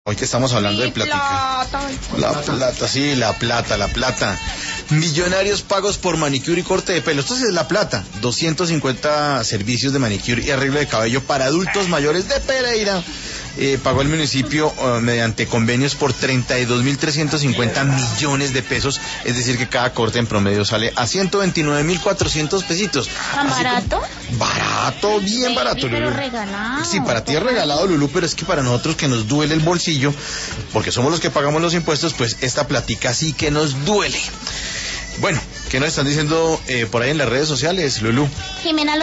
Hoy que estamos hablando de plática. La plata. Millonarios pagos por manicure y corte de pelo. Esto sí es la plata. 250 servicios de manicure y arreglo de cabello para adultos mayores de Pereira. Pagó el municipio mediante convenios por 32.350 millones de pesos. Es decir, que cada corte en promedio sale a 129.400 pesitos. ¿Tan barato? Barato, bien barato, Pero Lulú. regalado. Sí, para ti es regalado, Lulú, pero es que para nosotros que nos duele el bolsillo, porque somos los que pagamos los impuestos, pues esta platica sí que nos duele. Bueno, ¿qué nos están diciendo por ahí en las redes sociales, Lulú? Jimena